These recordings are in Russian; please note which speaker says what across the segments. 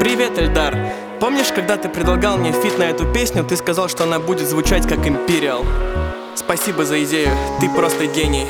Speaker 1: Привет, Эльдар. Помнишь, когда ты предлагал мне фит на эту песню, ты сказал, что она будет звучать как Imperial. Спасибо за идею, ты просто гений.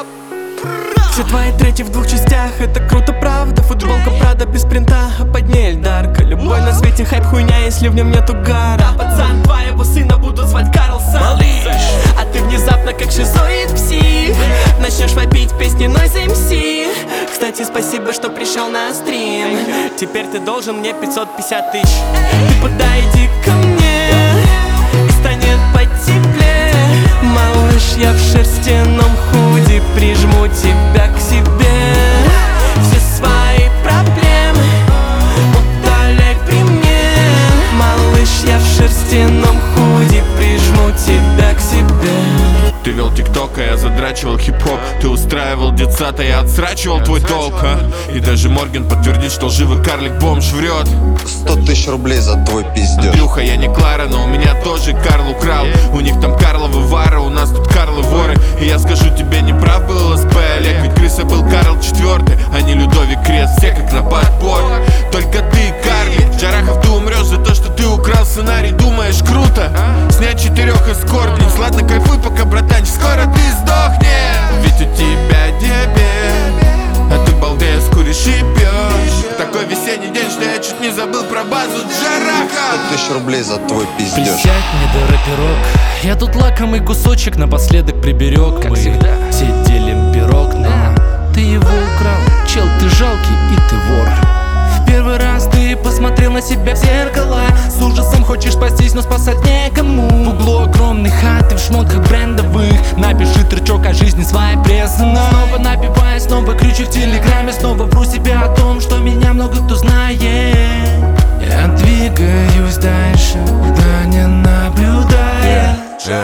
Speaker 1: Все твои треки в 2 частях, это круто, правда. Футболка Прада без принта, а под ней Эльдарка. Любой на свете хайп хуйня, если в нем нету гара. Да, пацан, твоего сына будут звать Карлсон. Малыш, а ты внезапно как шизоид псих начнешь вопить песни Noise MC. Кстати, спасибо, что пришел на стрим. Теперь ты должен мне 550 тысяч. Ты подойди ко мне, и станет потеплее. Малыш, я в шерстяном худи, прижму тебя к себе. Все свои проблемы удаляй при мне. Малыш, я в шерстяном худи, прижму тебя к себе.
Speaker 2: Ты вел тикток, а я задрачивал хип-хоп. Ты устраивал детсад, а я отсрачивал твой толк, а? И даже Морген подтвердит, что лживый карлик-бомж врет.
Speaker 3: 100 тысяч рублей за твой пиздеж.
Speaker 2: Андрюха, я не Клара, но у меня тоже Карл украл. У них там Карловы вары, у нас тут Карлы воры. И я скажу тебе, не прав был СП Олег, ведь крыса был Карл IV, а не Людовик Крест. Все как на подбор, только ты карлик. Джарахов, ты умрешь за то, что ты украл сценарий. Думаешь, круто? Снять 4 эскортниц. Ладно, кайфуй пока, братанчик, скоро ты сдохнешь. Ведь у тебя диабет, а ты балдеешь, куришь и пьешь. Такой весенний день, что я чуть не забыл про базу Джараха.
Speaker 3: 100 тысяч рублей за твой пиздеж.
Speaker 4: Присядь мне, да рэперок, я тут лакомый кусочек напоследок приберег. Как мы всегда все делим пирог, но ты его украл. Чел, ты жалкий и ты вор. В первый раз ты посмотрел на себя в зеркало. С ужасом хочешь спастись, но спасать некому. В углу огромной хаты в шмотках брендовых. Напиши тречок о жизни своей прессанной. Снова напиваюсь, снова кричу в телеграме. Снова вру себе о том, что меня много кто знает. Я двигаюсь дальше, да не наблюдая.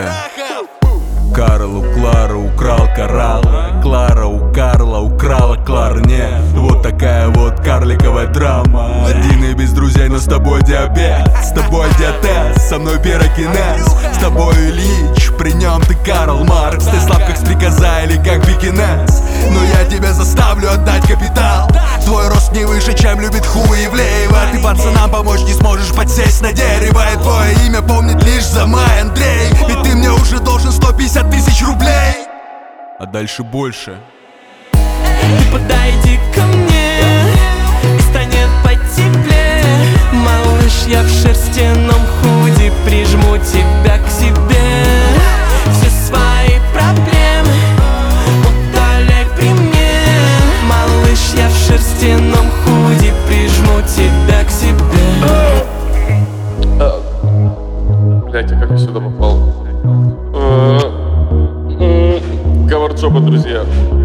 Speaker 5: Карл у Клары украл коралл, Клара у Карла украла кларнет. Вот такая вот карликовая драма. Один и без друзей, но с тобой диабет. С тобой диатез, со мной пирокинез. С тобой Ильич, при нем ты Карл Маркс. Ты слаб как стрекоза или как пекинес. Но я тебя заставлю отдать капитал. Твой рост не выше, чем любит Хуевлеева. Ты пацанам помочь не сможешь подсесть на дерево. И твое имя помнит лишь за май Андрей. Ведь ты мне уже должен 150 тысяч рублей. А дальше больше.
Speaker 1: Ты подойди ко мне, и станет потеплее. Малыш, я в шерстяном худи, прижму тебя к себе. Все свои проблемы удаляй при мне. Малыш, я в шерстяном худи, прижму тебя к себе.
Speaker 6: Блять, а как я сюда попал? Говарджоба, друзья.